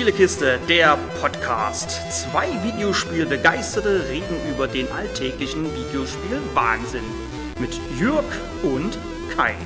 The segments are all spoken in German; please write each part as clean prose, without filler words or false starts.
Spielekiste, der Podcast. Zwei Videospielbegeisterte reden über den alltäglichen Videospiel-Wahnsinn. Mit Jörg und Kai.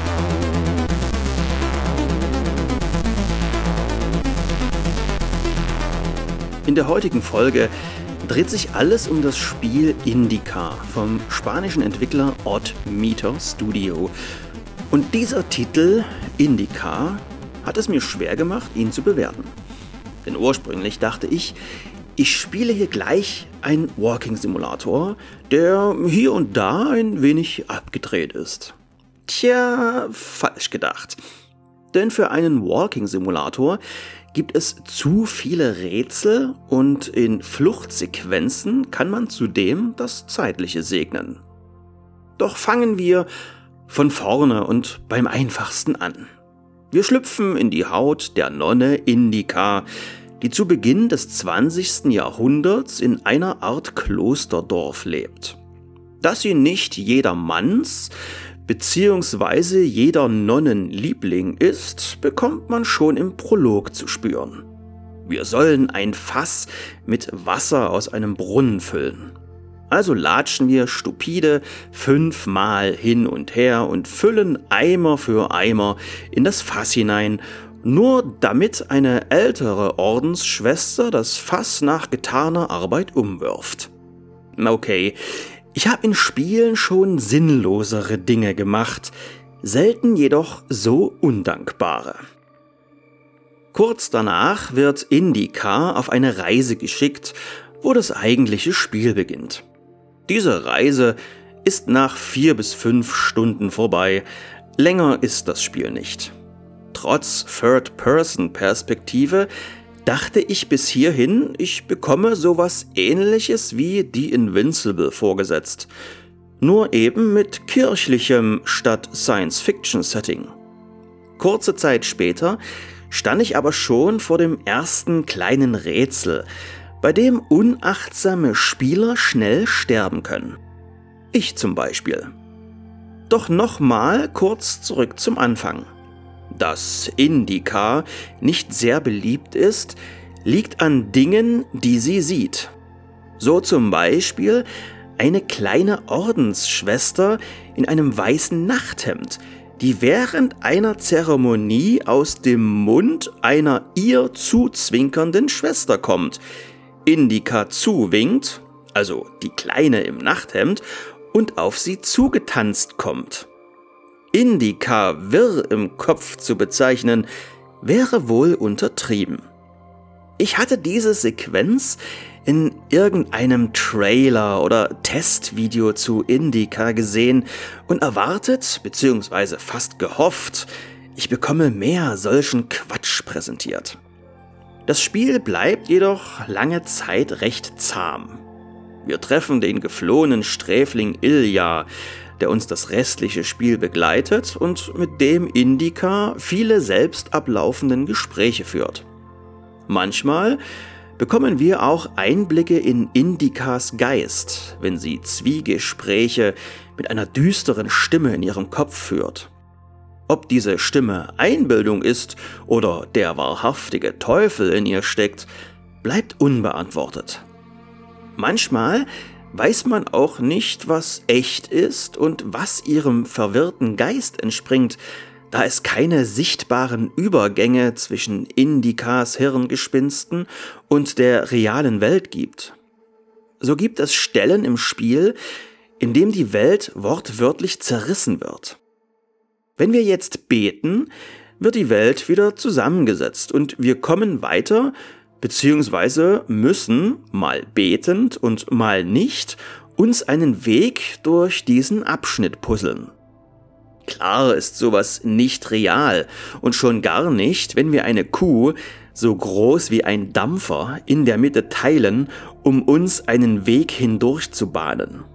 In der heutigen Folge dreht sich alles um das Spiel Indica vom spanischen Entwickler Odd Meter Studio. Und dieser Titel, Indica, hat es mir schwer gemacht, ihn zu bewerten. Denn ursprünglich dachte ich spiele hier gleich einen Walking-Simulator, der hier und da ein wenig abgedreht ist. Tja, falsch gedacht. Denn für einen Walking-Simulator gibt es zu viele Rätsel und in Fluchtsequenzen kann man zudem das Zeitliche segnen. Doch fangen wir von vorne und beim einfachsten an. Wir schlüpfen in die Haut der Nonne Indica, die zu Beginn des 20. Jahrhunderts in einer Art Klosterdorf lebt. Dass sie nicht jedermanns bzw. jeder Nonnenliebling ist, bekommt man schon im Prolog zu spüren. Wir sollen ein Fass mit Wasser aus einem Brunnen füllen. Also latschen wir stupide 5-mal hin und her und füllen Eimer für Eimer in das Fass hinein, nur damit eine ältere Ordensschwester das Fass nach getaner Arbeit umwirft. Okay, ich habe in Spielen schon sinnlosere Dinge gemacht, selten jedoch so undankbare. Kurz danach wird Indica auf eine Reise geschickt, wo das eigentliche Spiel beginnt. Diese Reise ist nach 4 bis 5 Stunden vorbei. Länger ist das Spiel nicht. Trotz Third-Person-Perspektive dachte ich bis hierhin, ich bekomme sowas Ähnliches wie The Invincible vorgesetzt. Nur eben mit kirchlichem statt Science-Fiction-Setting. Kurze Zeit später stand ich aber schon vor dem ersten kleinen Rätsel, bei dem unachtsame Spieler schnell sterben können. Ich zum Beispiel. Doch nochmal kurz zurück zum Anfang. Dass Indica nicht sehr beliebt ist, liegt an Dingen, die sie sieht. So zum Beispiel eine kleine Ordensschwester in einem weißen Nachthemd, die während einer Zeremonie aus dem Mund einer ihr zuzwinkernden Schwester kommt, Indica zuwinkt, also die Kleine im Nachthemd, und auf sie zugetanzt kommt. Indica wirr im Kopf zu bezeichnen, wäre wohl untertrieben. Ich hatte diese Sequenz in irgendeinem Trailer oder Testvideo zu Indica gesehen und erwartet bzw. fast gehofft, ich bekomme mehr solchen Quatsch präsentiert. Das Spiel bleibt jedoch lange Zeit recht zahm. Wir treffen den geflohenen Sträfling Ilja, der uns das restliche Spiel begleitet und mit dem Indica viele selbst ablaufenden Gespräche führt. Manchmal bekommen wir auch Einblicke in Indicas Geist, wenn sie Zwiegespräche mit einer düsteren Stimme in ihrem Kopf führt. Ob diese Stimme Einbildung ist oder der wahrhaftige Teufel in ihr steckt, bleibt unbeantwortet. Manchmal weiß man auch nicht, was echt ist und was ihrem verwirrten Geist entspringt, da es keine sichtbaren Übergänge zwischen Indicas Hirngespinsten und der realen Welt gibt. So gibt es Stellen im Spiel, in dem die Welt wortwörtlich zerrissen wird. Wenn wir jetzt beten, wird die Welt wieder zusammengesetzt und wir kommen weiter, beziehungsweise müssen, mal betend und mal nicht, uns einen Weg durch diesen Abschnitt puzzeln. Klar ist sowas nicht real und schon gar nicht, wenn wir eine Kuh so groß wie ein Dampfer in der Mitte teilen, um uns einen Weg hindurch zu bahnen.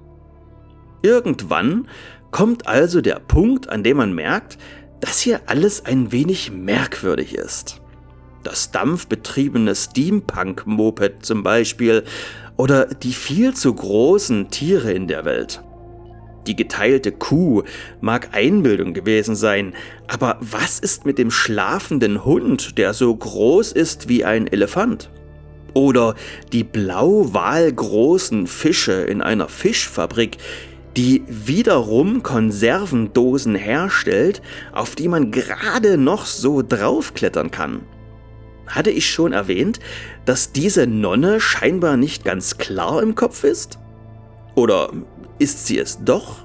Irgendwann kommt also der Punkt, an dem man merkt, dass hier alles ein wenig merkwürdig ist. Das dampfbetriebene Steampunk-Moped zum Beispiel oder die viel zu großen Tiere in der Welt. die geteilte Kuh mag Einbildung gewesen sein, aber was ist mit dem schlafenden Hund, der so groß ist wie ein Elefant? Oder die blau-walgroßen Fische in einer Fischfabrik, die wiederum Konservendosen herstellt, auf die man gerade noch so draufklettern kann. Hatte ich schon erwähnt, dass diese Nonne scheinbar nicht ganz klar im Kopf ist? Oder ist sie es doch?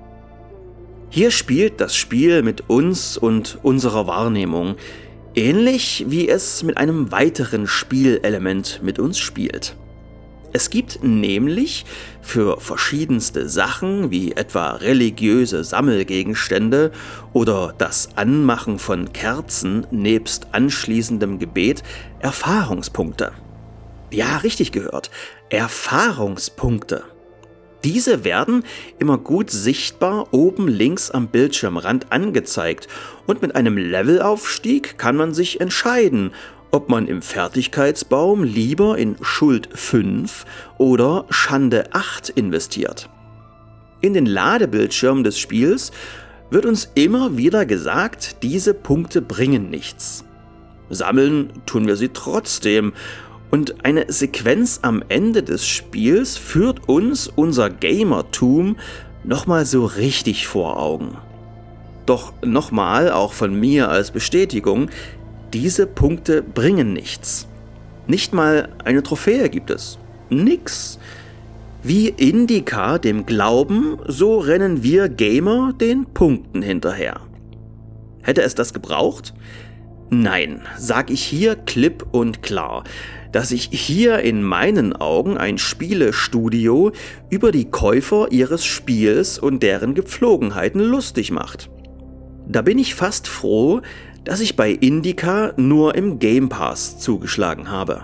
Hier spielt das Spiel mit uns und unserer Wahrnehmung, ähnlich wie es mit einem weiteren Spielelement mit uns spielt. Es gibt nämlich für verschiedenste Sachen, wie etwa religiöse Sammelgegenstände oder das Anmachen von Kerzen nebst anschließendem Gebet, Erfahrungspunkte. Ja, richtig gehört, Erfahrungspunkte. Diese werden immer gut sichtbar oben links am Bildschirmrand angezeigt und mit einem Levelaufstieg kann man sich entscheiden, ob man im Fertigkeitsbaum lieber in Schuld 5 oder Schande 8 investiert. In den Ladebildschirmen des Spiels wird uns immer wieder gesagt, diese Punkte bringen nichts. Sammeln tun wir sie trotzdem und eine Sequenz am Ende des Spiels führt uns unser Gamertum nochmal so richtig vor Augen. Doch nochmal, auch von mir als Bestätigung, diese Punkte bringen nichts. Nicht mal eine Trophäe gibt es. Nix. Wie IndyCar dem Glauben, so rennen wir Gamer den Punkten hinterher. Hätte es das gebraucht? Nein, sag ich hier klipp und klar, dass sich hier in meinen Augen ein Spielestudio über die Käufer ihres Spiels und deren Gepflogenheiten lustig macht. Da bin ich fast froh, dass ich bei IndyCar nur im Game Pass zugeschlagen habe.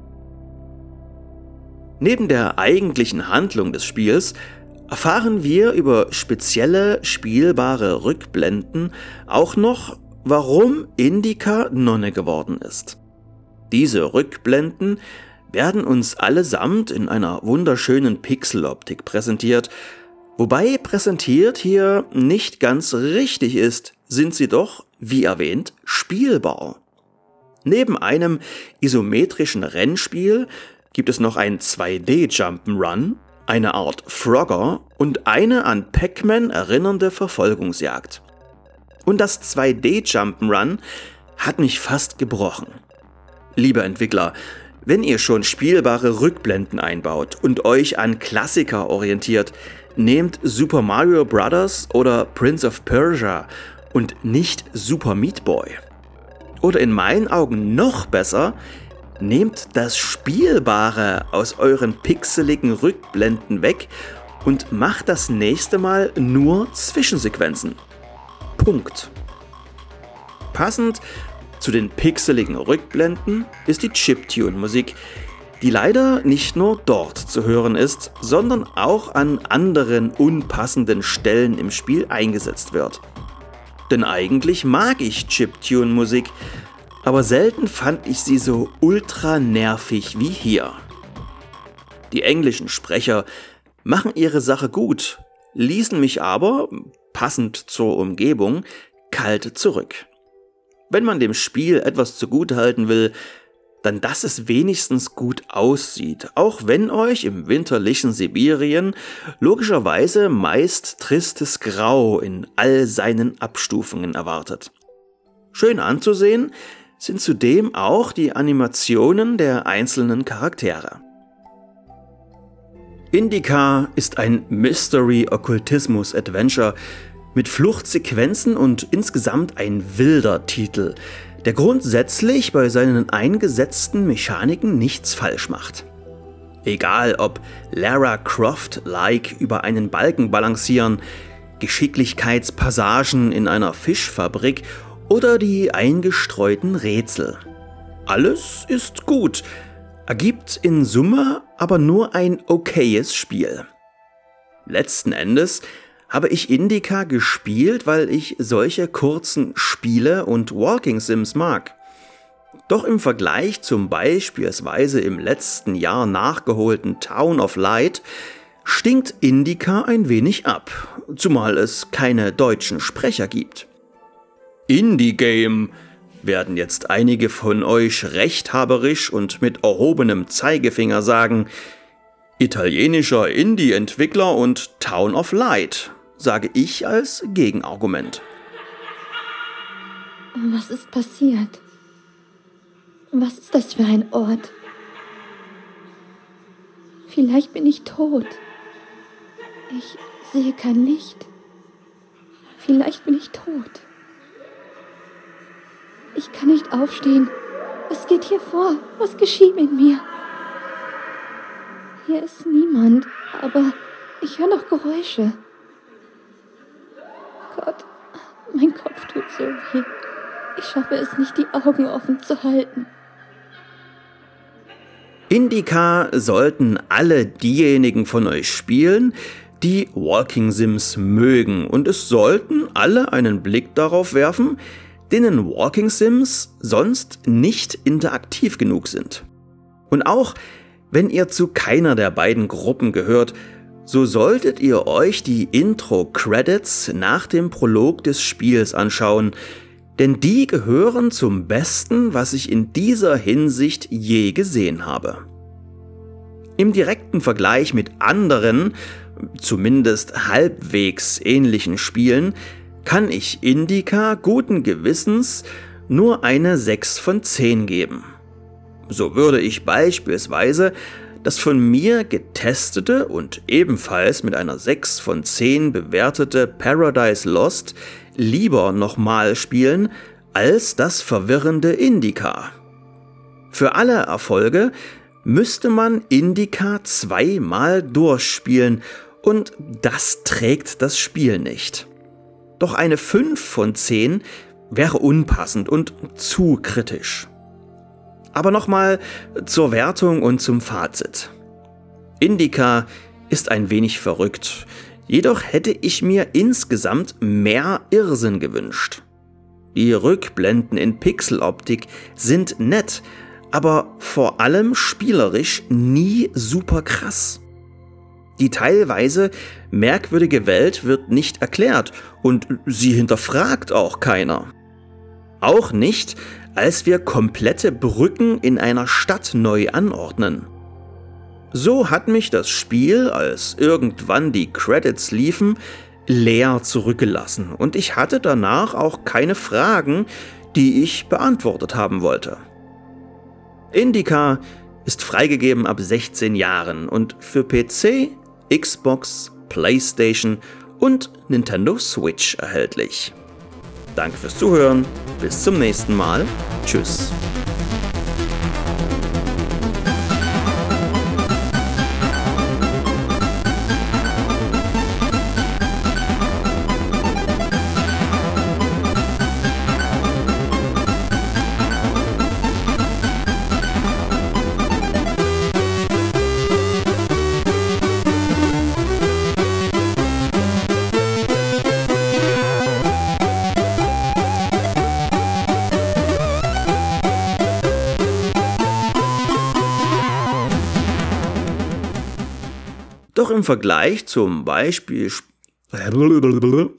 Neben der eigentlichen Handlung des Spiels erfahren wir über spezielle spielbare Rückblenden auch noch, warum IndyCar Nonne geworden ist. Diese Rückblenden werden uns allesamt in einer wunderschönen Pixeloptik präsentiert, wobei präsentiert hier nicht ganz richtig ist, sind sie doch, wie erwähnt, spielbar. Neben einem isometrischen Rennspiel gibt es noch ein 2D-Jump'n'Run, eine Art Frogger und eine an Pac-Man erinnernde Verfolgungsjagd. Und das 2D-Jump'n'Run hat mich fast gebrochen. Liebe Entwickler, wenn ihr schon spielbare Rückblenden einbaut und euch an Klassiker orientiert, nehmt Super Mario Bros. Oder Prince of Persia und nicht Super Meat Boy. Oder in meinen Augen noch besser, nehmt das Spielbare aus euren pixeligen Rückblenden weg und macht das nächste Mal nur Zwischensequenzen. Punkt. Passend zu den pixeligen Rückblenden ist die Chiptune-Musik, die leider nicht nur dort zu hören ist, sondern auch an anderen unpassenden Stellen im Spiel eingesetzt wird. Denn eigentlich mag ich Chiptune-Musik, aber selten fand ich sie so ultra nervig wie hier. Die englischen Sprecher machen ihre Sache gut, ließen mich aber, passend zur Umgebung, kalt zurück. Wenn man dem Spiel etwas zugutehalten will, dann dass es wenigstens gut aussieht, auch wenn euch im winterlichen Sibirien logischerweise meist tristes Grau in all seinen Abstufungen erwartet. Schön anzusehen sind zudem auch die Animationen der einzelnen Charaktere. IndyCar ist ein Mystery-Okkultismus-Adventure mit Fluchtsequenzen und insgesamt ein wilder Titel, der grundsätzlich bei seinen eingesetzten Mechaniken nichts falsch macht. Egal ob Lara Croft-like über einen Balken balancieren, Geschicklichkeitspassagen in einer Fischfabrik oder die eingestreuten Rätsel. Alles ist gut, ergibt in Summe aber nur ein okayes Spiel. Letzten Endes habe ich IndyCar gespielt, weil ich solche kurzen Spiele und Walking Sims mag. Doch im Vergleich zum beispielsweise im letzten Jahr nachgeholten Town of Light stinkt Indica ein wenig ab, zumal es keine deutschen Sprecher gibt. Indie-Game, werden jetzt einige von euch rechthaberisch und mit erhobenem Zeigefinger sagen. Italienischer Indie-Entwickler und Town of Light, sage ich als Gegenargument. Was ist passiert? Was ist das für ein Ort? Vielleicht bin ich tot. Ich sehe kein Licht. Vielleicht bin ich tot. Ich kann nicht aufstehen. Was geht hier vor? Was geschieht mit mir? Hier ist niemand, aber ich höre noch Geräusche. Gott, mein Kopf tut so weh. Ich schaffe es nicht, die Augen offen zu halten. Indica sollten alle diejenigen von euch spielen, die Walking Sims mögen, und es sollten alle einen Blick darauf werfen, denen Walking Sims sonst nicht interaktiv genug sind. Und auch wenn ihr zu keiner der beiden Gruppen gehört, so solltet ihr euch die Intro-Credits nach dem Prolog des Spiels anschauen, denn die gehören zum Besten, was ich in dieser Hinsicht je gesehen habe. Im direkten Vergleich mit anderen, zumindest halbwegs ähnlichen Spielen, kann ich Indica guten Gewissens nur eine 6 von 10 geben. So würde ich beispielsweise das von mir getestete und ebenfalls mit einer 6 von 10 bewertete Paradise Lost lieber nochmal spielen als das verwirrende Indica. Für alle Erfolge müsste man Indica 2-mal durchspielen und das trägt das Spiel nicht. Doch eine 5 von 10 wäre unpassend und zu kritisch. Aber nochmal zur Wertung und zum Fazit. Indica ist ein wenig verrückt, jedoch hätte ich mir insgesamt mehr Irrsinn gewünscht. Die Rückblenden in Pixeloptik sind nett, aber vor allem spielerisch nie super krass. Die teilweise merkwürdige Welt wird nicht erklärt und sie hinterfragt auch keiner. Auch nicht, als wir komplette Brücken in einer Stadt neu anordnen. So hat mich das Spiel, als irgendwann die Credits liefen, leer zurückgelassen und ich hatte danach auch keine Fragen, die ich beantwortet haben wollte. Indica ist freigegeben ab 16 Jahren und für PC, Xbox, PlayStation und Nintendo Switch erhältlich. Danke fürs Zuhören, bis zum nächsten Mal, tschüss. Doch im Vergleich zum Beispiel